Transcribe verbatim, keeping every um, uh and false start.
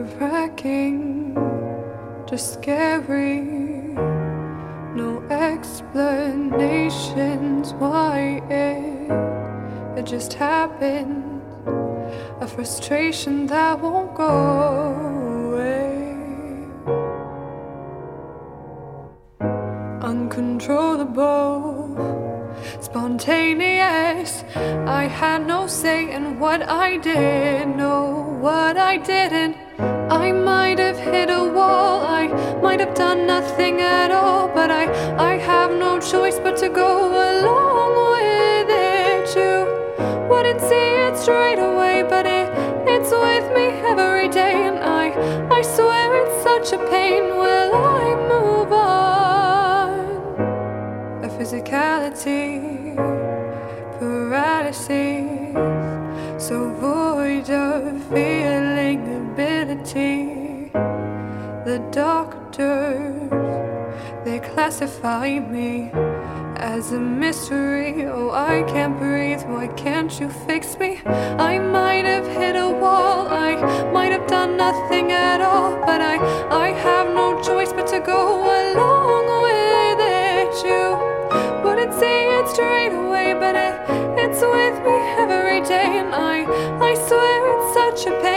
nerve-wracking, just scary. No explanations why it, it just happened. A frustration that won't go away. Uncontrollable, spontaneous. I had no say in what I did, no, what I didn't. I might have hit a wall, I might have done nothing at all, but I, I have no choice but to go along with it. You wouldn't see it straight away, but it, it's with me every day, and I, I swear it's such a pain. Will I move on? A physicality, paralysis, so void of feeling ability. The doctors, they classify me as a mystery. Oh, I can't breathe, why can't you fix me? I might have hit a wall, I might have done nothing at all, but I, I have no choice but to go along with it. You wouldn't see it straight away, but it, it's with me every day, and I, I swear it's such a pain.